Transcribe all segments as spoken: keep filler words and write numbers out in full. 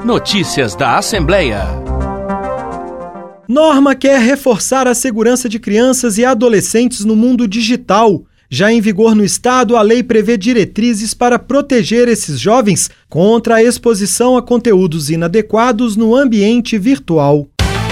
Notícias da Assembleia. Norma quer reforçar a segurança de crianças e adolescentes no mundo digital. Já em vigor no Estado, a lei prevê diretrizes para proteger esses jovens contra a exposição a conteúdos inadequados no ambiente virtual.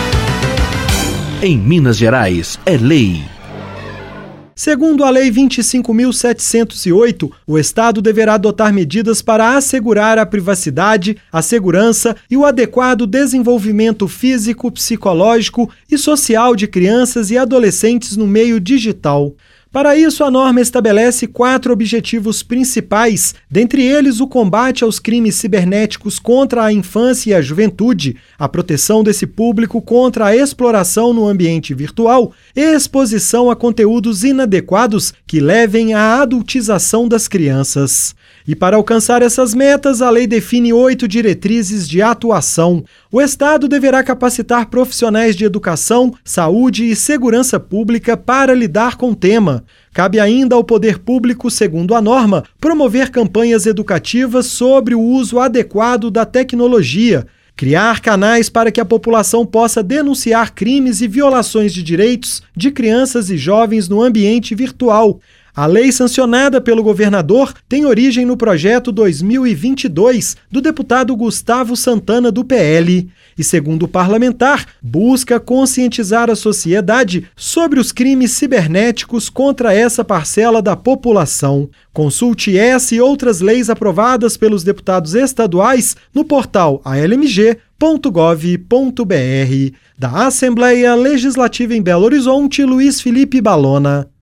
Em Minas Gerais, é lei. Segundo a Lei vinte e cinco mil setecentos e oito, o Estado deverá adotar medidas para assegurar a privacidade, a segurança e o adequado desenvolvimento físico, psicológico e social de crianças e adolescentes no meio digital. Para isso, a norma estabelece quatro objetivos principais, dentre eles o combate aos crimes cibernéticos contra a infância e a juventude, a proteção desse público contra a exploração no ambiente virtual e exposição a conteúdos inadequados que levem à adultização das crianças. E para alcançar essas metas, a lei define oito diretrizes de atuação. O Estado deverá capacitar profissionais de educação, saúde e segurança pública para lidar com o tema. Cabe ainda ao poder público, segundo a norma, promover campanhas educativas sobre o uso adequado da tecnologia, criar canais para que a população possa denunciar crimes e violações de direitos de crianças e jovens no ambiente virtual. A lei sancionada pelo governador tem origem no projeto dois mil e vinte e dois do deputado Gustavo Santana, do P L, e, segundo o parlamentar, busca conscientizar a sociedade sobre os crimes cibernéticos contra essa parcela da população. Consulte essa e outras leis aprovadas pelos deputados estaduais no portal a l m g ponto gov ponto b r. Da Assembleia Legislativa em Belo Horizonte, Luiz Felipe Balona.